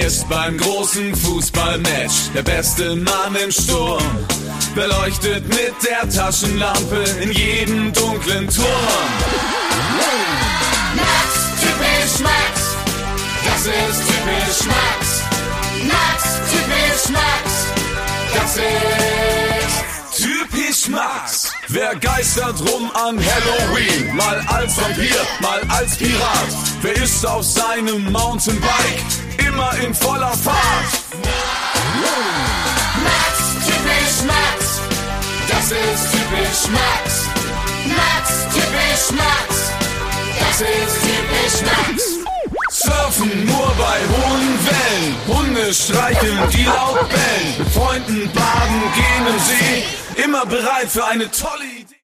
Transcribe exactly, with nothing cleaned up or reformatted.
Er ist beim großen Fußballmatch der beste Mann im Sturm. Beleuchtet mit der Taschenlampe in jedem dunklen Turm. Max, typisch Max, das ist typisch Max. Max, typisch Max, das ist typisch Max. Wer geistert rum an Halloween? Mal als Vampir, mal als Pirat. Wer ist auf seinem Mountainbike immer in voller Fahrt? Max, typisch Max, das ist typisch Max. Max, typisch Max, das ist typisch Max. Surfen nur bei hohen Wellen, Hunde streicheln, die laut bellen, mit Freunden baden gehen im See, immer bereit für eine tolle Idee.